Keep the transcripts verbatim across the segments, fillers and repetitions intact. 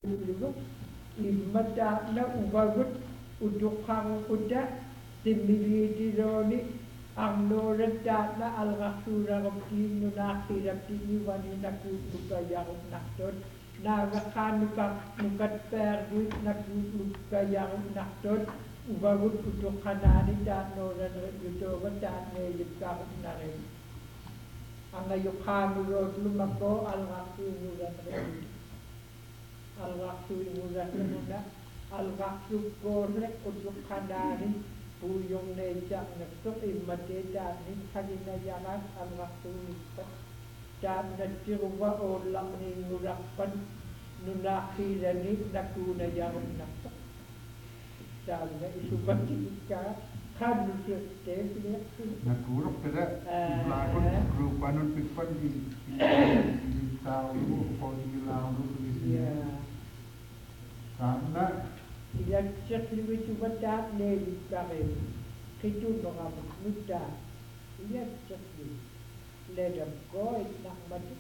Imata na uvagut utukang kuda similidiloni ang norata na algasura kapti nunakirapti iwani na kutukayakot nakton nagakanuka nukat perguit na kutukayakot nakton uvagut utukanani ta noran yutoga ta ngayipkakot na rin ang ayukamurot lumako algasuran rin Al-Raksu imulat na Al-Raksu kore untuk kanari Puyong neja ngesuk imate dani Kalina yaman Al-Raksu nipat Dan natiruwa olang ni ngurapan Nunakirani nakuna yaman napak Dan na isubat ika Kanu sute Nakurok kada Lakon grupanon pikpan di Di tao Kau di bilang Ya Karena Ilan siya siliwit yung bata, nelit ka rin. Kito mga magmuta. Ilan siya siliwit. Ledam ko, itnak mati.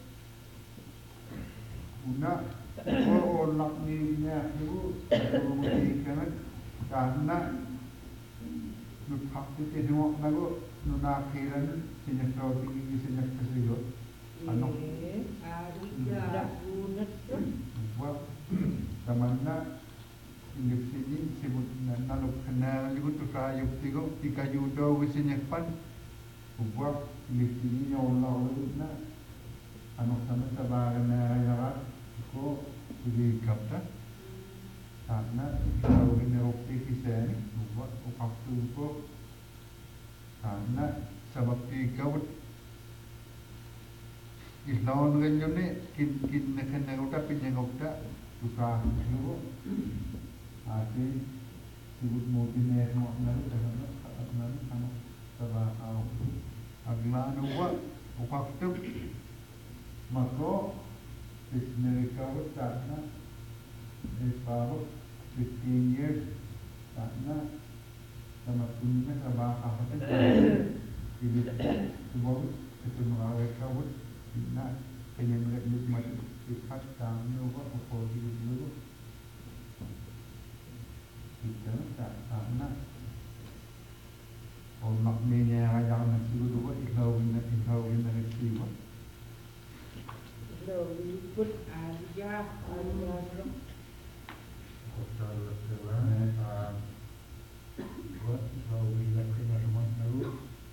Una, ko onak ni niya itu Rumah karena Nupak itu semua nago Nunakiran Sinyak tau tinggi sinyak kesiyo Ano? Eh, ada unat yun. Buat Tamanna Inggris sini sebut naluk kena juga tu saya tiga tiga juta wisinya pan buat Inggris sini nyolong lu na anu sama sabar na ya ko di kapta karena kalau ini opsi kisah ni buat waktu ko karena sebab tiga Islawan ganyan ni kin kin na kena udah pinjang udah suka dulu ada sebut mobilnya yang nak nak nak nak nak sebab au agla nuwa waktu mako bismillah kau tak nak baru fifteen years tak nak sama punya sebab apa tu ini sebab itu mengalir kau nak penyembuhan macam sifat kami apa apa dulu kita tak karena orang maknanya yang nak dulu apa ikau ini ikau ini nak siapa Lalu put aja aja hotel hotel ah buat ikau ini nak kena rumah baru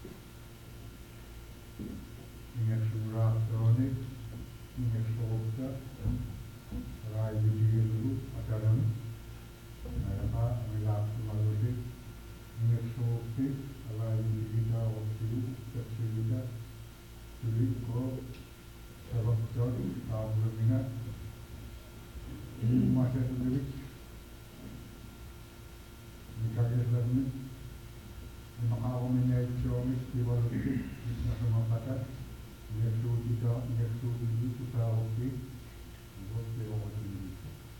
ingat surah kronik ingat surah rayu dulu ada dalam apa wilayah Malaysia ingat surah rayu kita waktu kecilnya jadi kau sebab jauh tahu berminat masa sendiri dikagak lagi maka omnya cionis di bawah itu sama pada Yaitu tidak, yaitu ini kita oke, oke orang ini.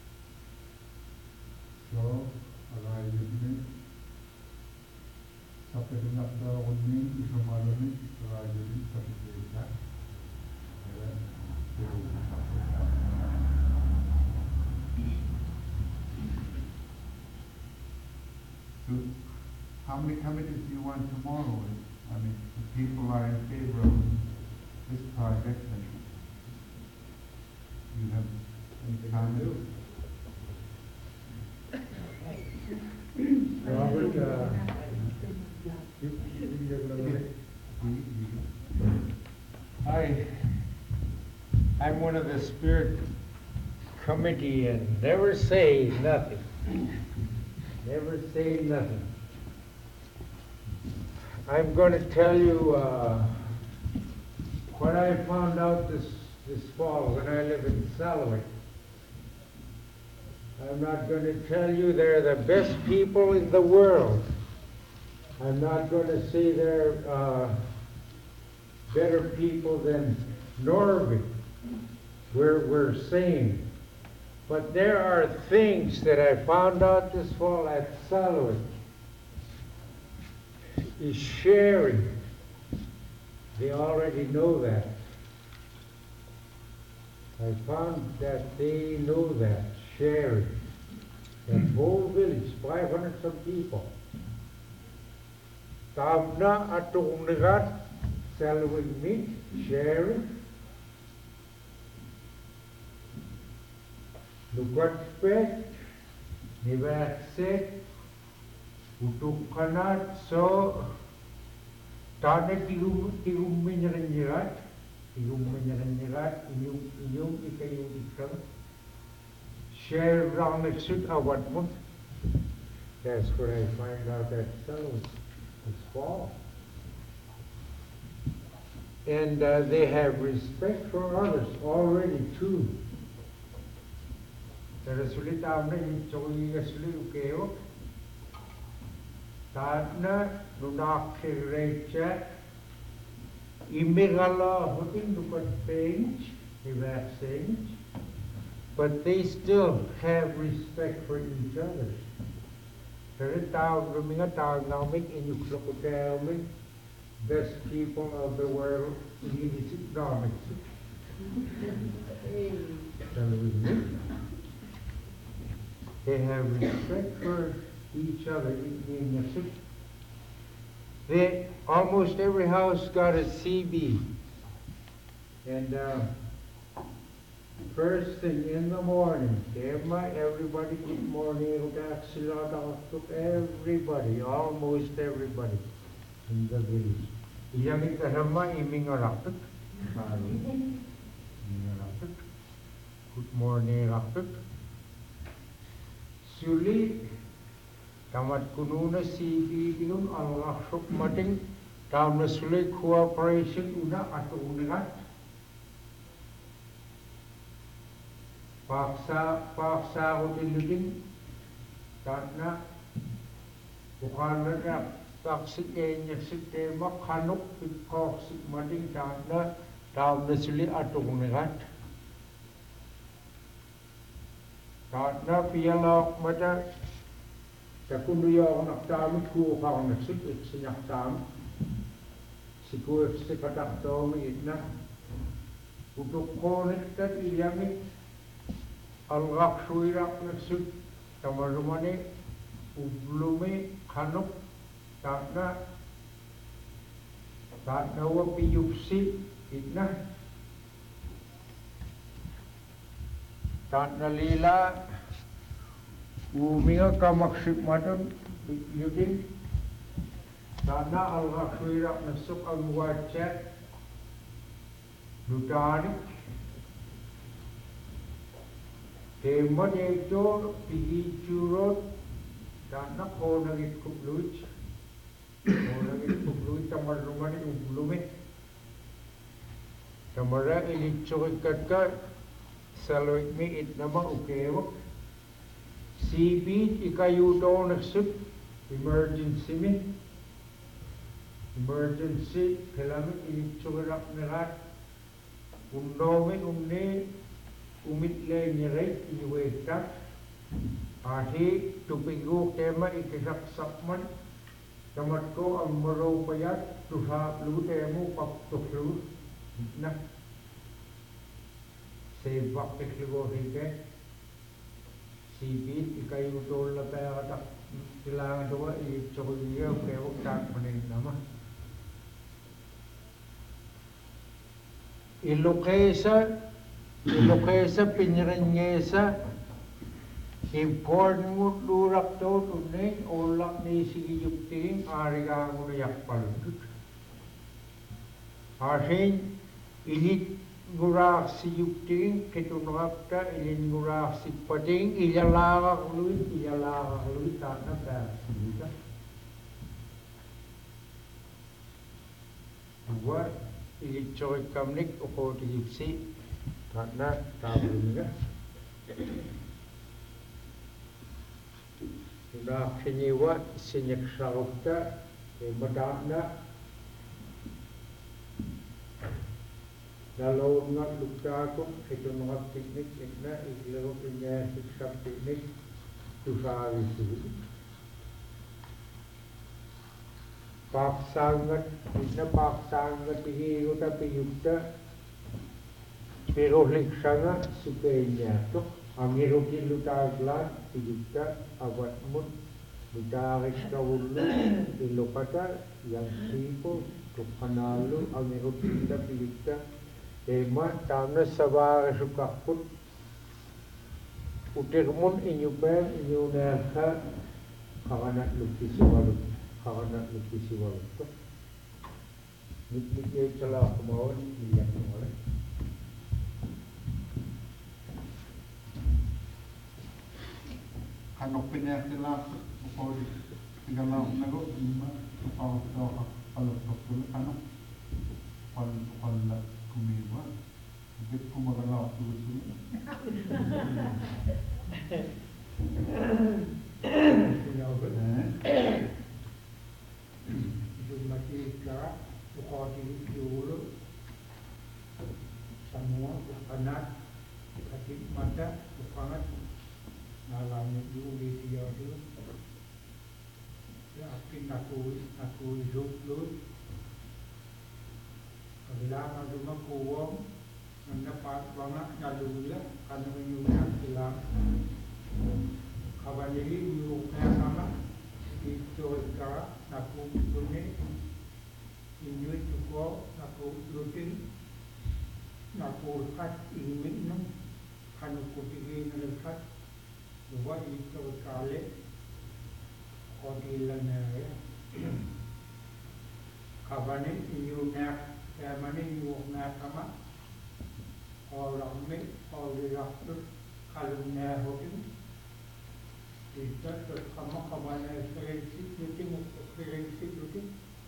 So, ala ini sampai dengan tahun ini semua ini ala ini tapi tidak. So, how many how many do you want tomorrow? I mean, the people are in favor of this project and you have any comments? Robert, uh, I, I'm one of the Spirit Committee and never say nothing. Never say nothing. I'm going to tell you uh, what I found out this, this fall when I live in Salaway. I'm not going to tell you they're the best people in the world. I'm not going to say they're uh, better people than Norway. We're, we're sane. But there are things that I found out this fall at Salaway. Is sharing. They already know that. I found that they know that, sharing. That whole village, five hundred some people. Tamna atungnigat, selling meat, sharing. Lukatpet, nivakset, utukanat, so tane tigum tigum minyaranyirat, tigum minyaranyirat, inyum inyum ikayum ikam. Share round the suit of what month? That's where I find out that fellow is fall. And uh, they have respect for others already too. There is sulit amna in choyi asli ukeo. Tadna nunakhirecha imigala hoting dukat page, evasenge. But they still have respect for each other. There tao ruminga tao naumik inyuklokotelmi, best people of the world, illicit economics. They have respect for each other. They almost every house got a C B, and. Uh, First thing in the morning, everybody, good morning, everybody, almost everybody in the village. Iyamit karama iming rapit, good morning rapit. Suli, tamat kununa C B yung alakshok mating, tamna suli cooperation una ato unigat. Paksa, paksa ko tinluting, tatna, bukanan na, taksik enya sistema, kanok, pitkoksik mating, tatna, taon na sili atong nigat. Tatna, piyalak mata, takunduyo ako naktamit, kuha ako nagsik, iksinaktamit. Sikur sikataktomi itna, utukonit kat ilyamit, Al-Ghaq Shuirak Naksud, Tamarumani, Ublumi, Kanuk, Tatna, Tatna Wapi Yupsi, Itna, Tatna Lila, Uminga Kamaksik Madam, Yudin, Tatna Al-Ghaq Shuirak Naksuk Al-Muwajjat, Nutanik, Tema dito, pigi churot, dana ko nagit kubluch, ko nagit kubluch, tamar rumani ublumi. Tamara ilitsukit katka, saloit mi it nama ukewak. Sibit ikayudo nagsip, emergency mi. Emergency, kailangan ilitsukit ak nirat. Undomi umni, umit le nirek iwekta ahi tupingu tema ikisak sakman tamat ko ang maraw payat tuha lu temu pak tuklu na se bakit ligo hike sibit ikayu tol la pera tak kailangan dua i chokuliya kewak tak manin nama ilokesa Ilokesa piniranyesa important mo lurak to tunay olak ni sige yukting ariga mo na yakpal. Asin init ngurak si yukting kitunakta ilin ngurak si pading ilalakak luit ilalakak luit tana ta sida. Buat ilit choy kamnik uko ti yupsi. Karena tahun ini, sudah kenyawa senyak sahaja, kemudian kalau nggak luka aku itu nggak teknik, ini ikhlas punya sikap teknik susah itu. Paksa nggak, ini paksa nggak tinggi, udah piyukta. Pero liksana sukainya tuh Angiruki lutaglan tigita awat mut lutarik kawulu ilokata yang people tukanalu angiruki kita tigita ema tana sabara suka put utirmun inyupen inyunerka karanat lukisi walu karanat lukisi walu tu nik-nik celah kemauan lihat oleh Hanok pinyak sila ko tigalaw na go ima ko ko kalau ko hanok pal pal kumiwa bit ko magalaw tuso itu masih kira ko di dulu semua anak kaki mata bukannya alamnya dulu di dia dulu ya akin aku aku hidup dulu bila rumah kuwang mendapat banyak nyalulah karena menyuruh hilang kawan jadi menyuruhnya sama itu sekarang aku punya ini juga aku rutin aku kat ingin nung kan aku tinggi nelakat dua itu kali kodilan ya kawan ini nyuruhnya mana nyuruhnya sama orang ni orang rakyat kalungnya hoki kita terkama kawan ekspresi itu ekspresi itu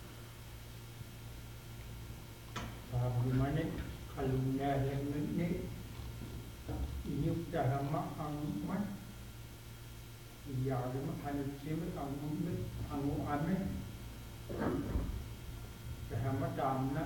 bagaimana kalungnya yang ni ini dah lama angmat ia ada hanya cuma angmat angu ame dah damna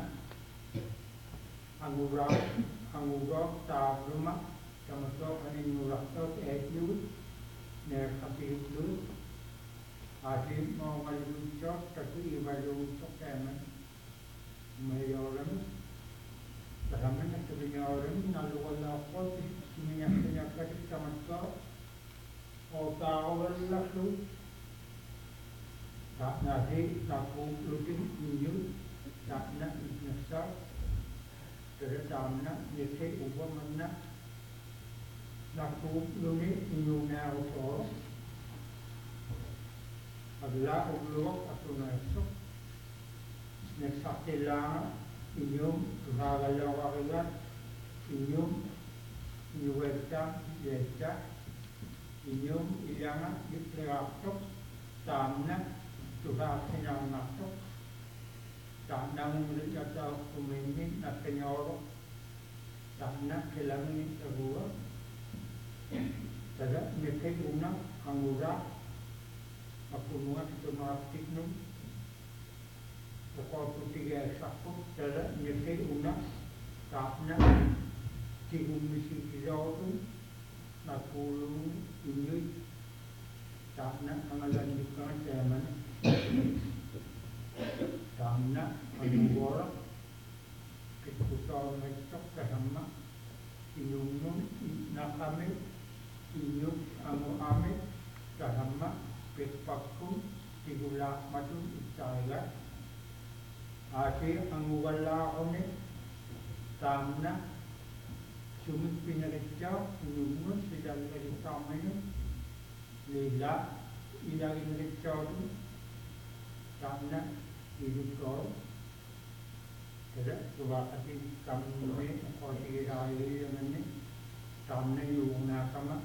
angu rak angu rak dah rumah sama so ani nurak so eju ne kapil dulu asyik mau malu cok tapi ibadah cok teman mayoran Bagaimana sebenarnya orang lalu Allah pun minyak-minyak kasih sama so, otak orang lalu tak nasi tak lutin minyak tak nak nasa terutama nyesek ubah mana laku lutin minyak auto adalah ubah atau nasok nesak telah inyum hagalaw akilat inyum inyuwelta yelta inyum ilangan itreaktok tamna tuhasin ang naktok tamna mumulita kumimin na kenyoro tamna kilangin sa buwa tada mikay unang ang ura mapunungan ito mga tiknum Pokok tiga sakut cara nyekir unak takna tigum misi kijau tu nak pulu inyui takna mengalanjutkan zaman takna menggorok keputusan mereka kehamma inyum nakame inyum amu ame kehamma kepakum tigulak matu istailah Asyik ang wala ko ni tamna sumit pinarityaw inumun sila narityaw ngayon lila ilang narityaw doon tamna ilut ko kaya suwa kasi kami o sige tayo yung ni tamna yung nakama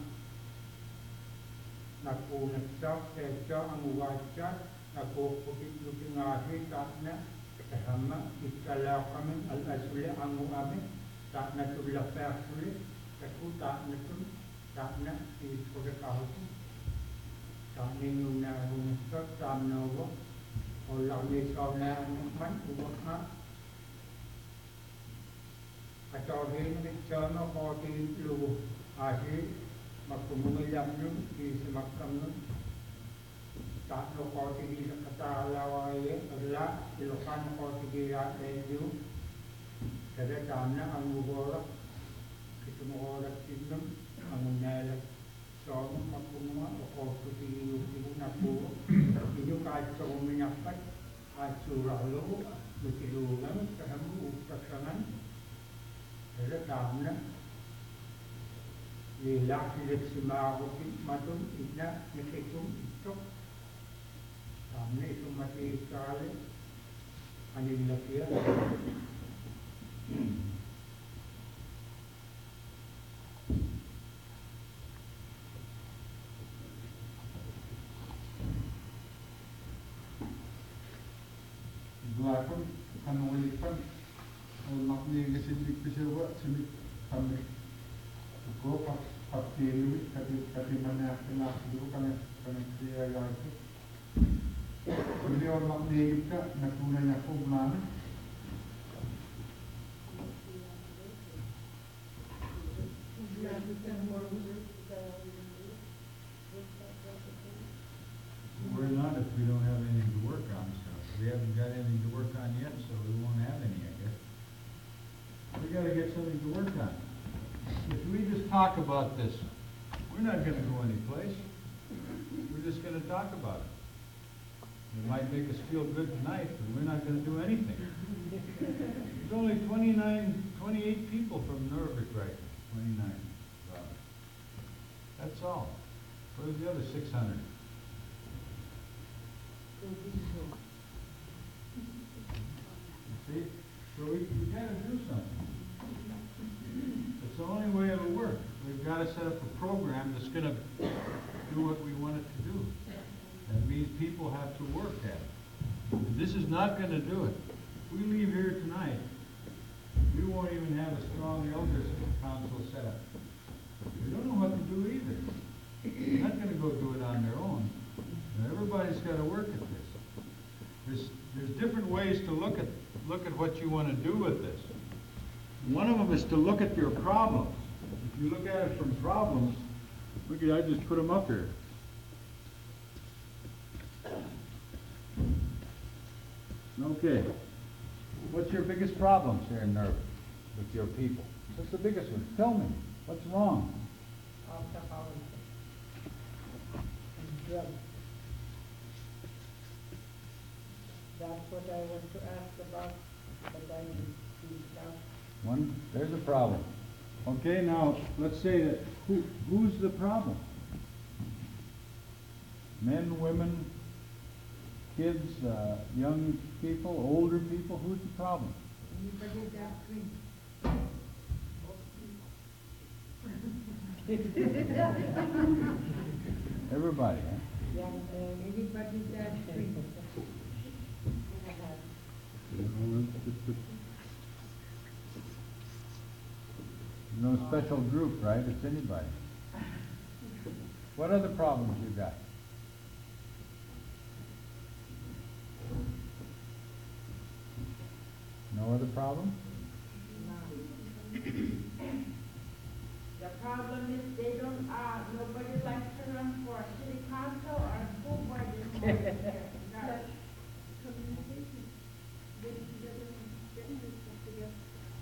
nakunat siya kaya ang wajat nakupukit-lupin nga siya tamna Sama iskala kami al-asuli angu kami tak na tulak persuli aku tak na tul tak na iskoda kahut tak ni nuna rumusot tak na uwa olah ni kau na man uwa ha atau hin ni cana kau di lu asyik makumungilap nun di semakam nun tak no kau tinggi kata lawai adalah ilokan kau tinggi radio kada tamna ang borak kita mo oras tinum mangunela so makunwa o kuti yung naku yung kahit sa uminapat at suralo mutilugan kahamu upasangan ada tamna lilak silit simagotin matun ina nakitum itok tamna itu mati kali aning lakia Belakang kanulipan makni kesindik pesewa simik kami ko pak paktilu kati kati mana kena dulu kami kami dia yang itu beliau makni kita nakunanya ko mana We're not if we don't have anything to work on, so we haven't got anything to work on yet, so we won't have any, I guess. We gotta get something to work on. If we just talk about this, we're not gonna go anyplace. We're just gonna talk about it. It might make us feel good tonight, but we're not gonna do anything. There's only twenty-nine, twenty-eight people from Norvik right now, twenty-nine. Robert. That's all. Where's the other six hundred? See? So we, we gotta do something. It's the only way it'll work. We've gotta set up a program that's gonna do what we want it to do. That means people have to work at it. And this is not gonna do it. If we leave here tonight, we won't even have a strong elders council set up. We don't know what to do either. They're not gonna go do it on their own. Everybody's gotta work at this. There's, there's different ways to look at, look at what you want to do with this. One of them is to look at your problems. If you look at it from problems, look at, I just put them up here. Okay. What's your biggest problems here in Nerva with your people? What's the biggest one? Tell me. What's wrong? Alcoholism and drugs. That's what I want to ask about, but I didn't speak now. One, there's a problem. Okay, now, let's say that, who, who's the problem? Men, women, kids, uh, young people, older people, who's the problem? Anybody that drinks. Everybody, huh? Young men, Anybody that drinks. No special group, right? It's anybody. What other problems you got? No other problem? The problem is they don't, uh, nobody likes to run for city council or school board anymore. That's communication. Getting together and getting this stuff together.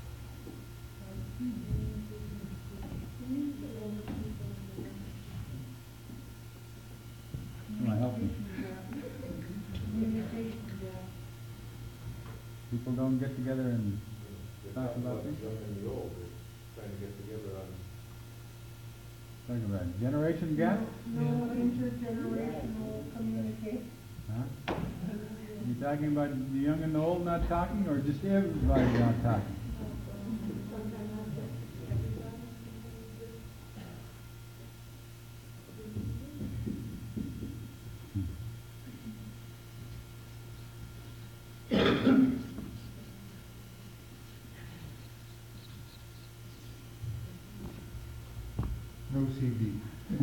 Come on, help me. Communication, yeah. People don't get together and talk about things? Young and the old, they're trying to get together on. Talk about it. Generation gap? No intergenerational communication. Huh? You talking about the young and the old not talking, or just everybody not talking? no C D.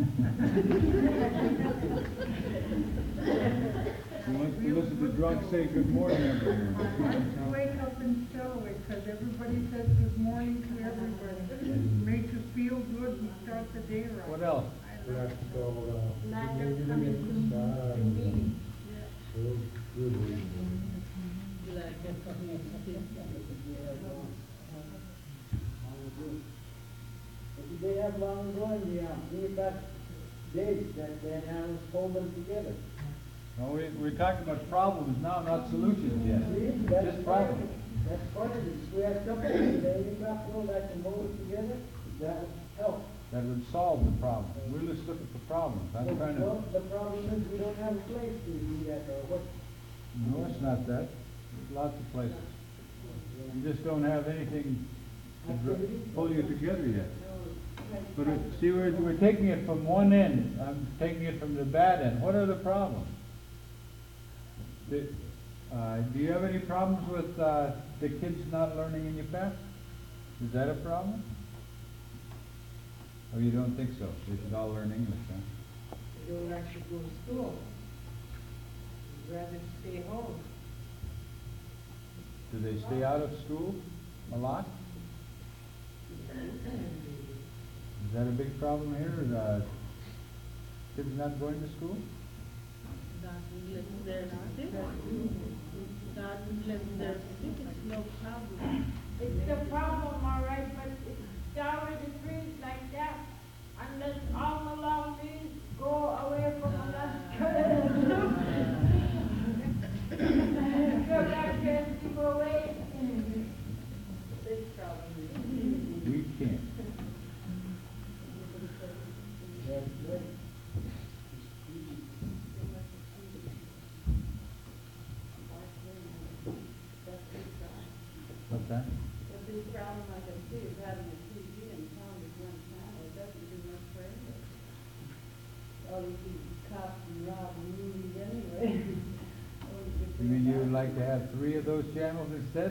He wants to listen to drunks say good morning every morning. Wake up and celebrate, because everybody says good morning to everybody. It makes us feel good and start the day right. What else? That's called, uh. Not just coming to, to meetings. They have long gone, yeah, near back days that they have hold them together. No, we, we're talking about problems now, not solutions yet. See, that's Just part of problems. it. That's part of it. If we have something in there, you got people that can hold it together, that would help. That would solve the problem. We're just looking for problems. I'm trying to, Well, the problem is we don't have a place to do that, or what? no, it's not that. There's lots of places. You just don't have anything to dr- pull you together yet. But it, see, we're, we're taking it from one end. I'm taking it from the bad end. What are the problems? Did, uh, do you have any problems with uh, the kids not learning in your class? Is that a problem? Or you don't think so? They should all learn English, huh? They don't actually go to school. They'd rather stay home. Do they stay out of school a lot? Is that a big problem here? Uh, kids not going to school? Not unless they're sick. Not unless they're sick, it's no problem. It's a problem, all right, but it's already trees like that. Unless all the law means go away from Alaska. Go back there and keep away. Big problem. We can't. That's right. What's that? The big problem I can see is having a T V in town with one channel, it doesn't do much for anybody. All you see is cops and rob and movies anyway. You mean you would like to have three of those channels instead?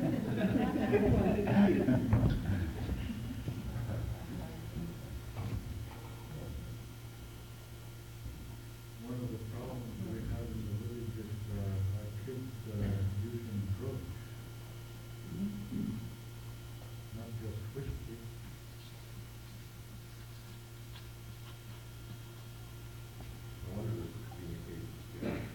One of the problems we have in the village is uh, our kids uh, using drugs. Not just whiskey. I wonder if it's being engaged.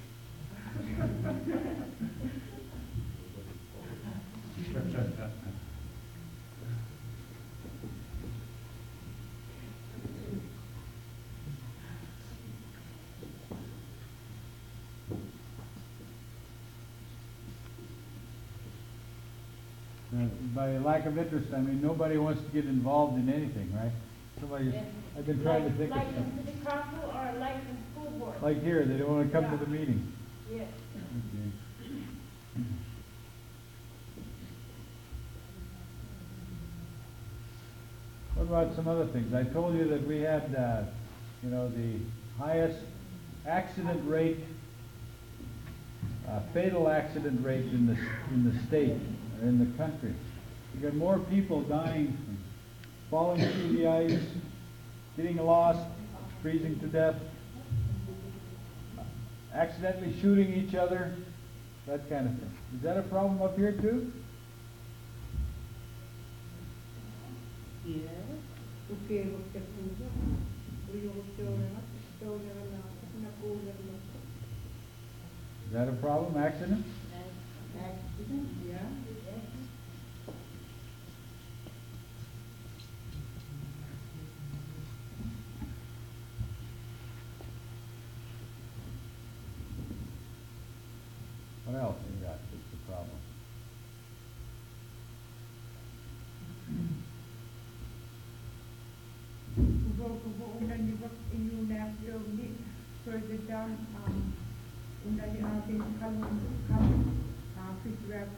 Uh, By lack of interest, I mean, nobody wants to get involved in anything, right? Somebody, Yes. I've been trying to Like- think of Like in something. city council or like in school board? Like here, they don't want to come to the meeting. Yes. Okay. What about some other things? I told you that we had, uh, you know, the highest accident rate, uh, fatal accident rate in the, in the state, or in the country. You got more people dying from falling through the ice, getting lost, freezing to death, accidentally shooting each other, that kind of thing. Is that a problem up here too? Yeah. Okay, look at who's We will show them up, show them now, not go them Is that a problem, accident? Accident, yeah. What else you got that's a problem? Go to go under the work in you left your bit further down, um, under the artist column, column, uh, feedback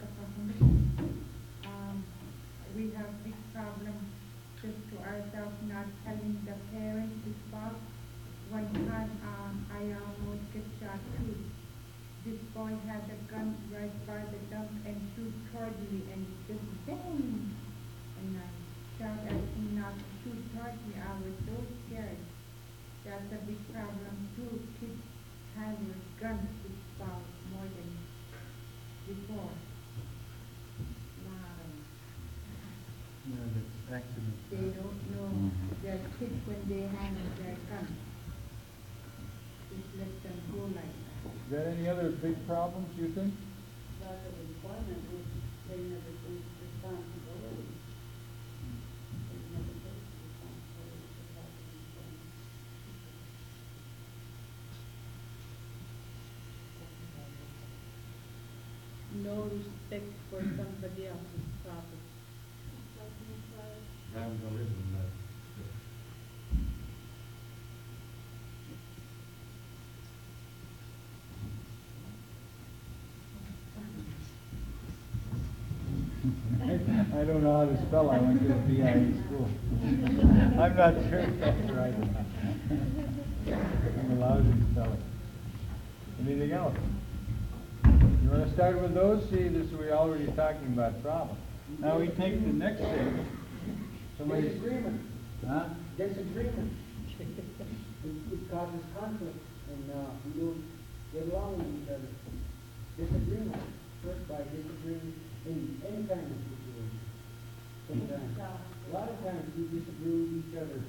Um, we have big problem just to ourselves not telling the parents, the spouse. One time, um, I almost get shot too. This boy had a gun right by the dump and shoot toward me and just boom! And I shot at him not to shoot toward me. I was so scared. That's a big problem too. Kids handle guns with spouse more than before. Wow. Yeah, that's accident. They don't know Mhm. their kids when they handle their guns. Just let them go like that. Is there any other big problems, you think? Lack of employment, which they never take responsibility. They never take responsibility. no respect for somebody else's property. Vandalism, that, I don't know how to spell, I went to the B I E school. I'm not sure if that's right or not. I'm a lousy speller. Anything else? You want to start with those? See, this, we're already talking about problems. Now we take the next thing. Somebody, Disagreement, huh? disagreement. It, it causes conflict, and, uh, we don't get along with each other. Disagreement, first by disagreeing in any kind of situation. Sometimes, a lot of times we disagree with each other.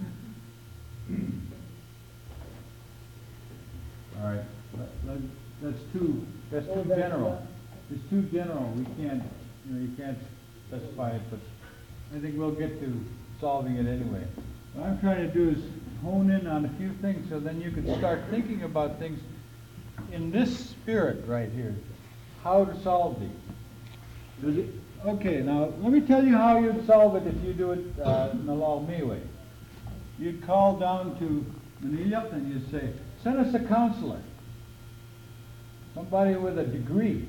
All right, Let- let- that's too, that's Oh, too that's general. what- It's too general, we can't, you know, you can't specify it, but I think we'll get to solving it anyway. What I'm trying to do is hone in on a few things, so then you can start thinking about things in this spirit right here, how to solve these. Does it, okay, now, let me tell you how you'd solve it if you do it, uh, Nalal way. You'd call down to Manila and you'd say, send us a counselor. Somebody with a degree.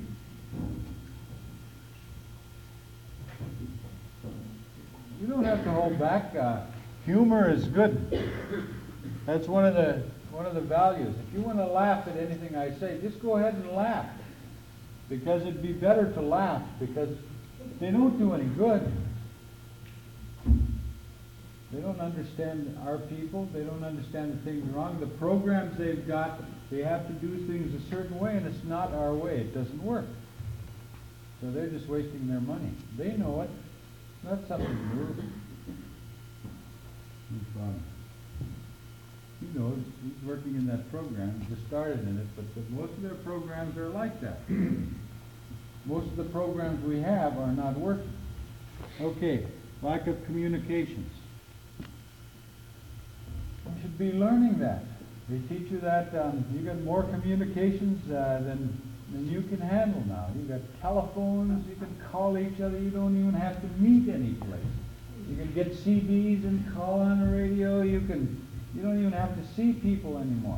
You don't have to hold back. Uh, humor is good. That's one of the one of the values. If you want to laugh at anything I say, just go ahead and laugh. Because it'd be better to laugh, because they don't do any good. They don't understand our people. They don't understand the things wrong. The programs they've got, they have to do things a certain way, and it's not our way. It doesn't work. So they're just wasting their money. They know it. It's not something new. He knows. He's working in that program. He just started in it, but, but most of their programs are like that. Most of the programs we have are not working. Okay, lack of communications. You should be learning that. They teach you that um, you got more communications uh, than, than you can handle now. You got telephones, you can call each other, you don't even have to meet any place. You can get C Ds and call on the radio, you can, you don't even have to see people anymore.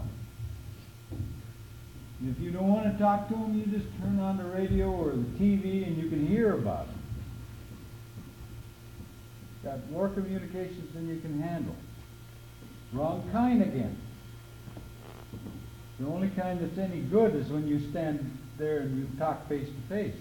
If you don't want to talk to them, you just turn on the radio or the T V and you can hear about them. Got more communications than you can handle. Wrong kind again. The only kind that's any good is when you stand there and you talk face to face.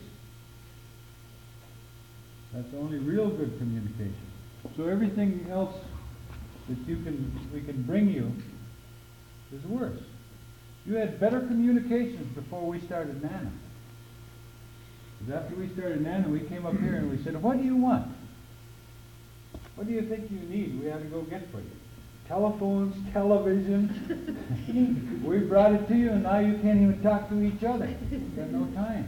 That's the only real good communication. So everything else that you can we can bring you is worse. You had better communications before we started Nana. Because after we started Nana, we came up here and we said, what do you want? What do you think you need? We had to go get for you. Telephones, television. We brought it to you, and now you can't even talk to each other. You've got no time.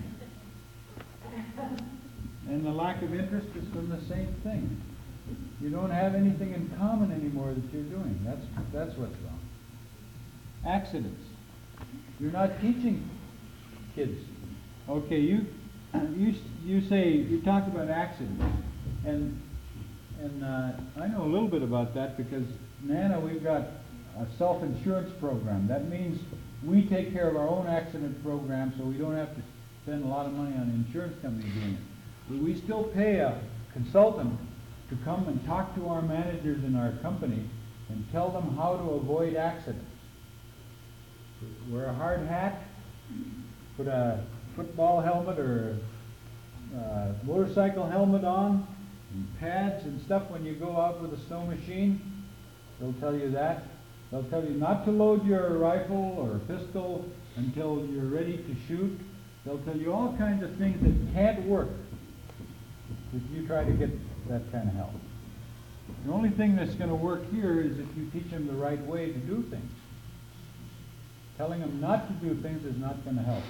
And the lack of interest is from the same thing. You don't have anything in common anymore that you're doing. That's, that's what's wrong. Accidents. You're not teaching kids. Okay, you, you, you say, you talk about accidents. And, and uh, I know a little bit about that because Nana, we've got a self-insurance program. That means we take care of our own accident program, so we don't have to spend a lot of money on an insurance company doing it. But we still pay a consultant to come and talk to our managers in our company and tell them how to avoid accidents. Wear a hard hat, put a football helmet or a motorcycle helmet on, and pads and stuff when you go out with a snow machine. They'll tell you that. They'll tell you not to load your rifle or pistol until you're ready to shoot. They'll tell you all kinds of things that can't work if you try to get that kind of help. The only thing that's going to work here is if you teach them the right way to do things. Telling them not to do things is not going to help.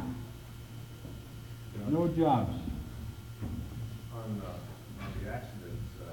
No jobs. On, uh, on the accidents, uh,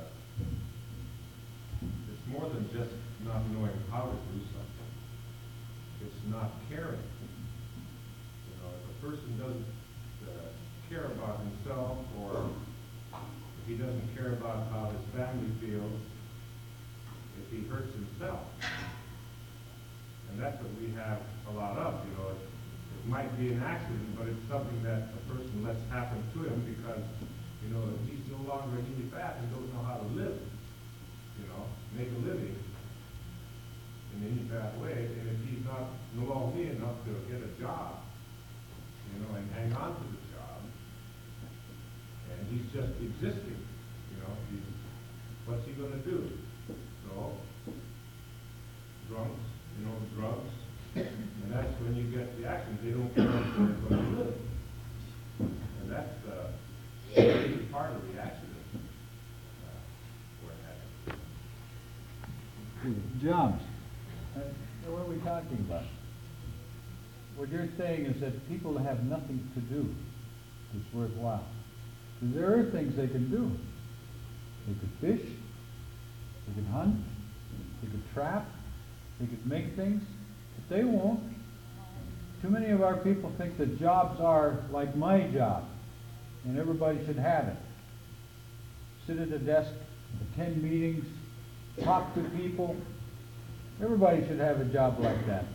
it's more than just not knowing how to do something. It's not caring. You know, if a person doesn't uh, care about himself, or if he doesn't care about how his family feels, if he hurts himself. And that's what we have a lot of, you know. It, it might be an accident, but it's something that a person lets happen to him because, you know, he's no longer an fat and doesn't know how to live, you know, make a living in any fat way. And if he's not wealthy enough to get a job, you know, and hang on to the job, and he's just existing, you know, he's, what's he going to do? So, drunks, you know, drugs, and that's when you get the accident. They don't care if they're going to live. And that's uh, a part of the accident uh, where it happens. Jobs. Uh, what are we talking about? What you're saying is that people have nothing to do that's worthwhile. Because there are things they can do. They could fish, they could hunt, they could trap, they could make things, but they won't. Too many of our people think that jobs are like my job, and everybody should have it. Sit at a desk, attend meetings, talk to people. Everybody should have a job like that.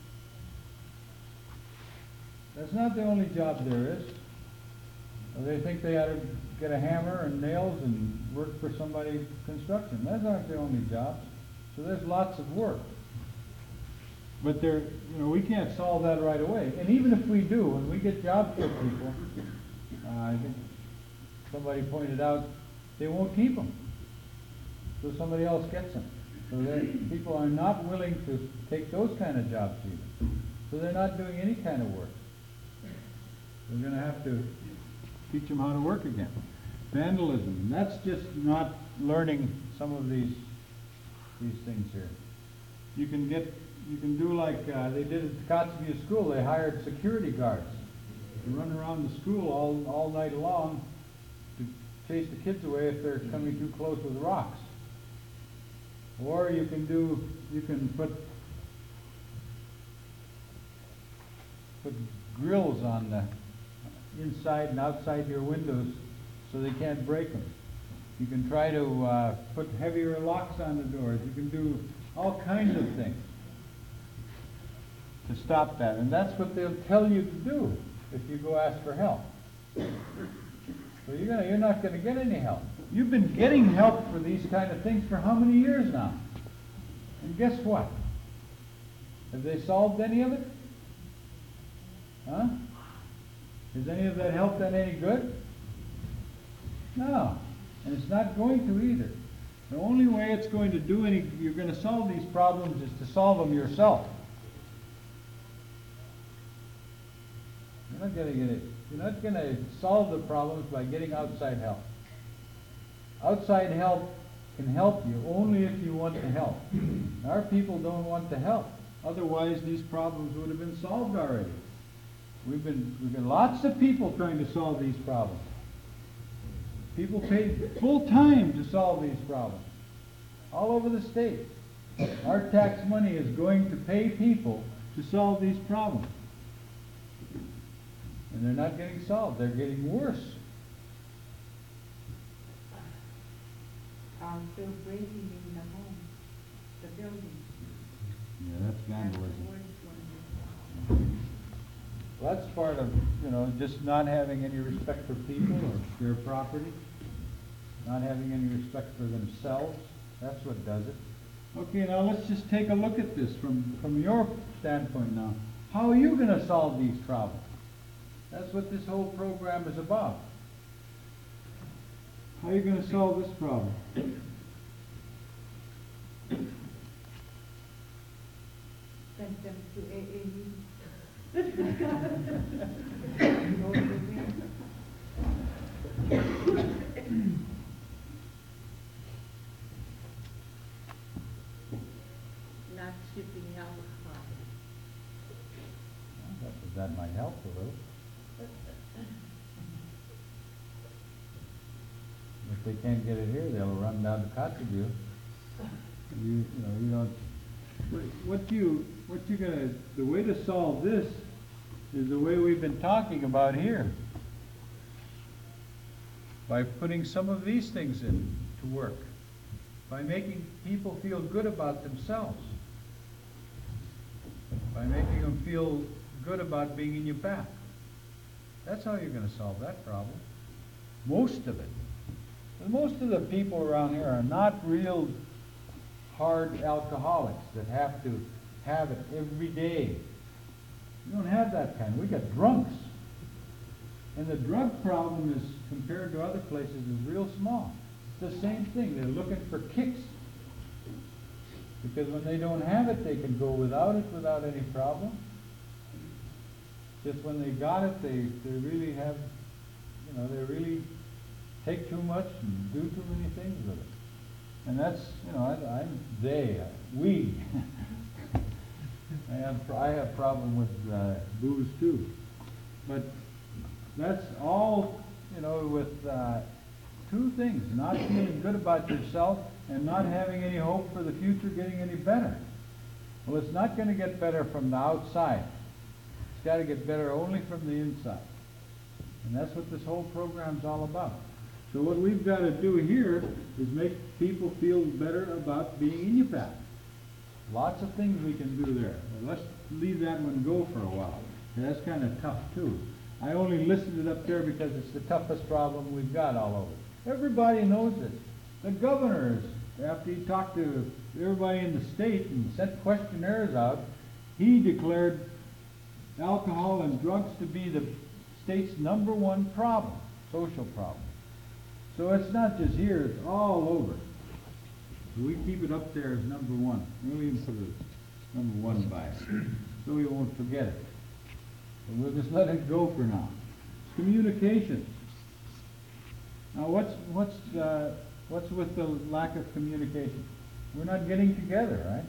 That's not the only job there is. They think they ought to get a hammer and nails and work for somebody construction. Those aren't the only jobs. So there's lots of work. But there, you know, we can't solve that right away. And even if we do, when we get jobs for people, uh, I think somebody pointed out, they won't keep them. So somebody else gets them. So that people are not willing to take those kind of jobs either. So they're not doing any kind of work. We're going to have to teach them how to work again. Vandalism, and that's just not learning some of these these things here. You can get, you can do like uh, they did at the Kotzebue School. They hired security guards to run around the school all, all night long to chase the kids away if they're coming too close with rocks. Or you can do, you can put put grills on the inside and outside your windows so they can't break them. You can try to uh, put heavier locks on the doors. You can do all kinds of things to stop that. And that's what they'll tell you to do if you go ask for help. So you're, gonna, you're not going to get any help. You've been getting help for these kind of things for how many years now? And guess what? Have they solved any of it? Huh? Has any of that help done any good? No. And it's not going to either. The only way it's going to do any, you're going to solve these problems is to solve them yourself. You're not going to get it. You're not going to solve the problems by getting outside help. Outside help can help you only if you want to help. Our people don't want to help. Otherwise, these problems would have been solved already. We've been, we've been lots of people trying to solve these problems. People paid full time to solve these problems all over the state. Our tax money is going to pay people to solve these problems. And they're not getting solved. They're getting worse. Are still breaking in the home, the building. Yeah, that's vandalism. That's the worst one. Well, that's part of, you know, just not having any respect for people or their property, not having any respect for themselves. That's what does it. Okay, now let's just take a look at this from, from your standpoint now. How are you going to solve these problems? That's what this whole program is about. How are you going to solve this problem? Send them to A A U. Not shipping alcohol. That, that might help a little. If they can't get it here, they'll run down to Kotzebue. You, you know, you don't. What, what you, what you gonna? The way to solve this is the way we've been talking about here. by putting some of these things in to work, by making people feel good about themselves, by making them feel good about being in your back. That's how you're going to solve that problem. Most of it. And most of the people around here are not real hard alcoholics that have to have it every day. You don't have that kind. We got drunks. And the drug problem is, compared to other places, is real small. It's the same thing. They're looking for kicks. Because when they don't have it, they can go without it without any problem. Just when they got it, they, they really have, you know, they really take too much and do too many things with it. And that's, you know, I, I'm, they, we. I have, I have problem with uh, booze too. But that's all, you know, with uh, two things: not feeling good about yourself and not having any hope for the future getting any better. Well, it's not going to get better from the outside. It's got to get better only from the inside. And that's what this whole program's all about. So what we've got to do here is make people feel better about being in your path. Lots of things we can do there. Well, let's leave that one go for a while. That's kind of tough too. I only listed it up there because it's the toughest problem we've got all over. Everybody knows it. The governor, after he talked to everybody in the state and sent questionnaires out, he declared alcohol and drugs to be the state's number one problem, social problem. So it's not just here, it's all over. So we keep it up there as number one. We'll even put a number one by it, so we won't forget it. So we'll just let it go for now. Communication. Now what's, what's, uh, what's with the lack of communication? We're not getting together, right?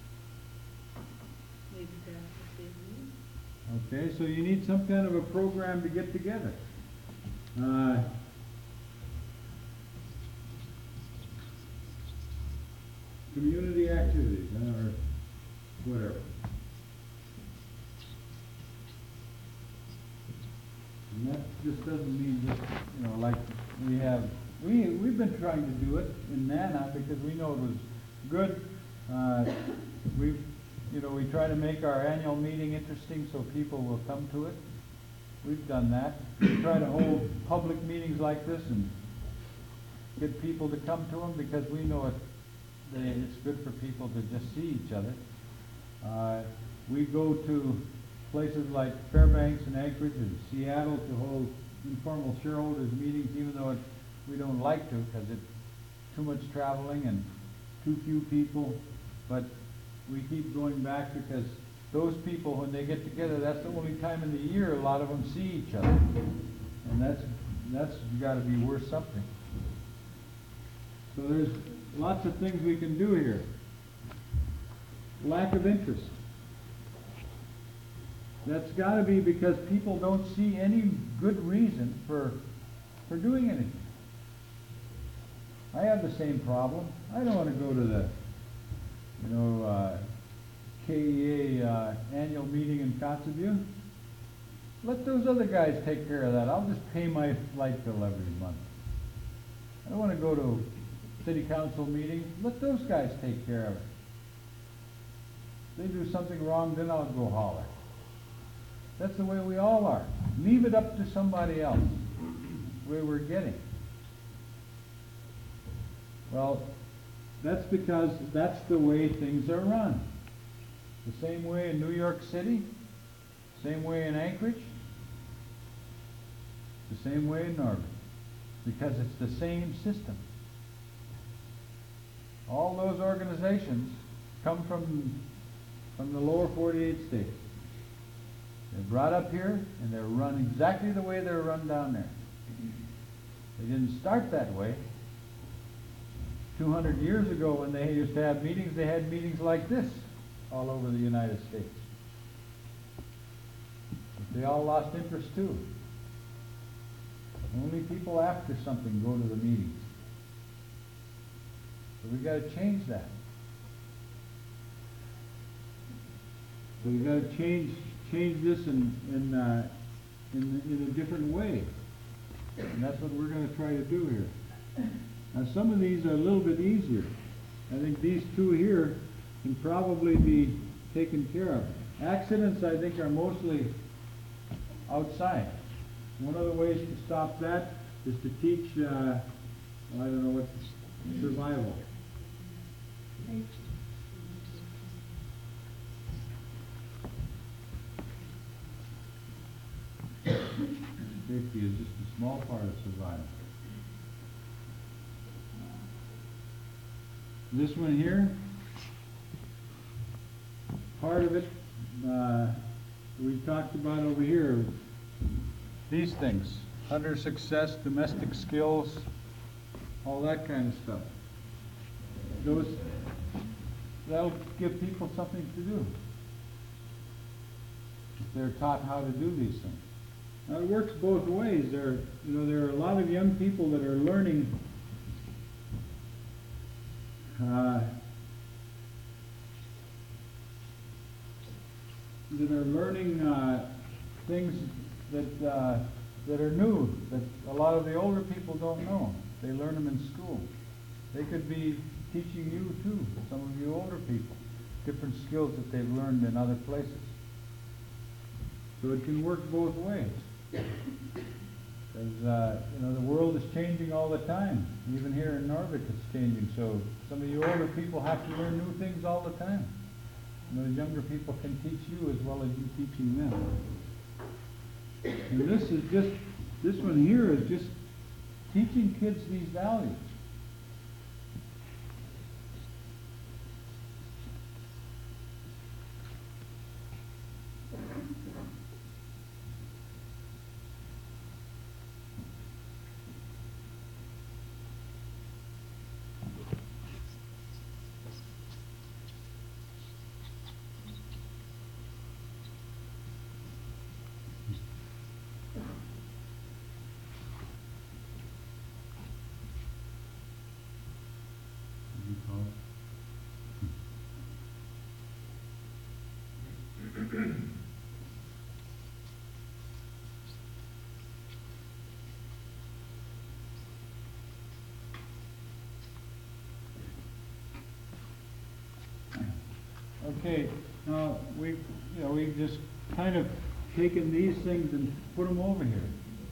Maybe that's what they need. Okay, so you need some kind of a program to get together. Uh, community activities, uh, or whatever. And that just doesn't mean just, you know, like we have, we, we've been trying to do it in Nana because we know it was good. Uh, we've, you know, we try to make our annual meeting interesting so people will come to it. We've done that. We try to hold public meetings like this and get people to come to them because we know it, they, it's good for people to just see each other. Uh, we go to places like Fairbanks and Anchorage and Seattle to hold informal shareholders meetings, even though it, we don't like to because it's too much traveling and too few people. But we keep going back because those people, when they get together, that's the only time in the year a lot of them see each other. And that's, that's got to be worth something. So there's lots of things we can do here. Lack of interest. That's got to be because people don't see any good reason for, for doing anything. I have the same problem. I don't want to go to the, you know, uh, K E A uh, annual meeting in Kotzebue. Let those other guys take care of that. I'll just pay my flight bill every month. I don't want to go to a city council meeting. Let those guys take care of it. If they do something wrong, then I'll go holler. That's the way we all are. Leave it up to somebody else. That's the way we're getting. Well, that's because that's the way things are run. The same way in New York City, same way in Anchorage, the same way in Northern, because it's the same system. All those organizations come from, from the lower forty-eight states. They're brought up here and they're run exactly the way they're run down there. They didn't start that way. two hundred years ago when they used to have meetings, they had meetings like this all over the United States. But they all lost interest too. Only people after something go to the meetings. So we've got to change that. So we've got to change change this in in, uh, in in a different way. And that's what we're gonna try to do here. Now, some of these are a little bit easier. I think these two here can probably be taken care of. Accidents, I think, are mostly outside. One of the ways to stop that is to teach, uh, well, I don't know what, survival. Safety is just a small part of survival. This one here, part of it, uh, we talked about over here, these things, hunter success, domestic skills, all that kind of stuff. Those, that'll give people something to do if they're taught how to do these things. Now, it works both ways. There, you know, there are a lot of young people that are learning uh, that are learning uh, things that uh, that are new, that a lot of the older people don't know. They learn them in school. They could be teaching you too, some of you older people, different skills that they've learned in other places. So it can work both ways. Because, uh, you know, the world is changing all the time. Even here in Norvik it's changing. So some of you older people have to learn new things all the time. And those younger people can teach you as well as you teaching them. And this is just, this one here is just teaching kids these values. Okay, now we, you know, we've just kind of taken these things and put them over here.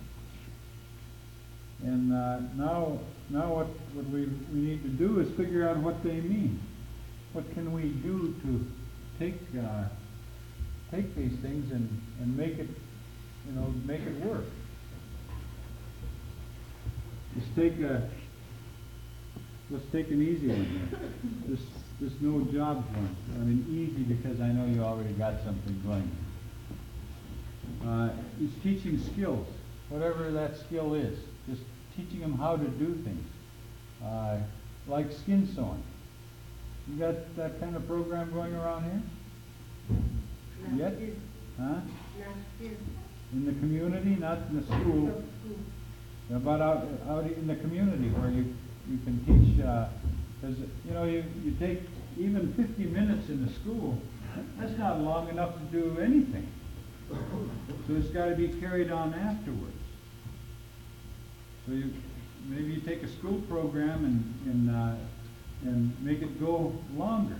And uh, now, now what, what we, we need to do is figure out what they mean. What can we do to take uh, take these things and, and make it, you know, make it work? Let's take a, let's take an easy one here. This, this no jobs one. I mean, easy because I know you already got something going. Uh, it's teaching skills, whatever that skill is. Just teaching them how to do things, uh, like skin sewing. You got that kind of program going around here? Last Yet? year. Huh? Last year. In the community, not in the school. Of school. About out, out in the community where you, you can teach, because, uh, you know, you, you take even fifty minutes in the school, that's not long enough to do anything. So it's got to be carried on afterwards. So you, maybe you take a school program and, and, uh, and make it go longer.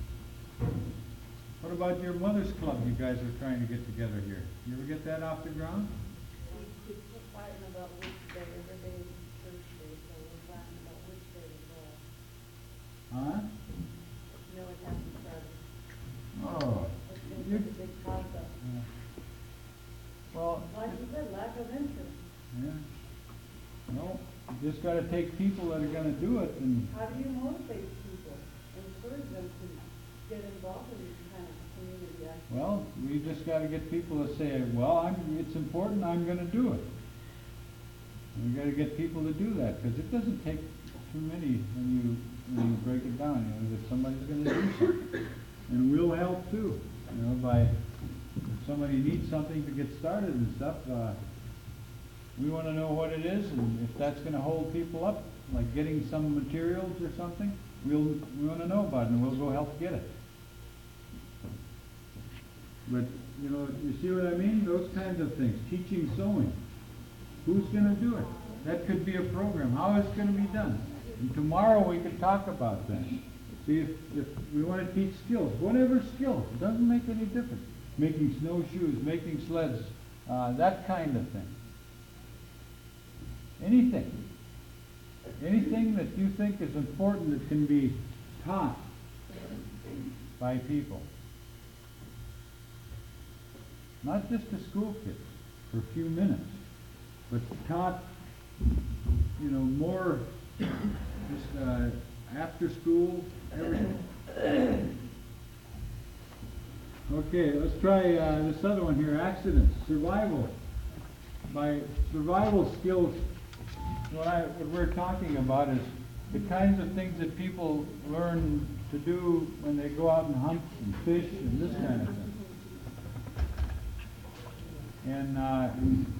What about your mother's club you guys are trying to get together here? You ever get that off the ground? We keep fighting about which day, every day is church day, so we're fighting about which day to go. Huh? No, it hasn't started. Oh. It's been You- such a big toss-up. Yeah. Well, Like you said, lack of interest. yeah. No, you just got to take people that are going to do it, and How do you motivate people, encourage them to get involved in this kind of community activity? well, we just got to get people to say, well, I'm, it's important, I'm going to do it. And we got to get people to do that, because it doesn't take too many when you when you break it down. You know, that somebody's going to do something, and we'll help too. You know, by if somebody needs something to get started and stuff. Uh, We want to know what it is, and if that's going to hold people up, like getting some materials or something, we'll, we want to know about it, and we'll go help get it. But, you know, you see what I mean? Those kinds of things. Teaching sewing. Who's gonna do it? That could be a program. How is it gonna be done? And tomorrow we could talk about that. See if, if we wanna teach skills, whatever skills, it doesn't make any difference. Making snowshoes, making sleds, uh, that kind of thing. Anything. Anything that you think is important that can be taught by people. Not just to school kids for a few minutes, but taught, you know, more just uh, after school, everything. Okay, let's try uh, this other one here, accidents, survival. By survival skills, what, I, what we're talking about is the kinds of things that people learn to do when they go out and hunt and fish and this kind of thing. And uh,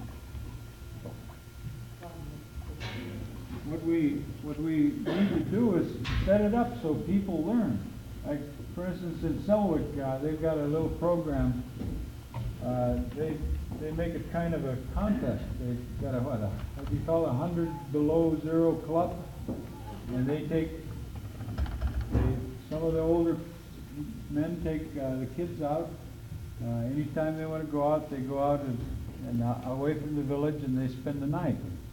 what we what we need to do is set it up so people learn. Like, for instance, in Selwick, uh, they've got a little program. Uh, they they make it kind of a contest. They've got a what? A, what do you call it? A hundred below zero club, and they take they, some of the older men take uh, the kids out. Uh, anytime they want to go out, they go out and, and uh, away from the village, and they spend the night.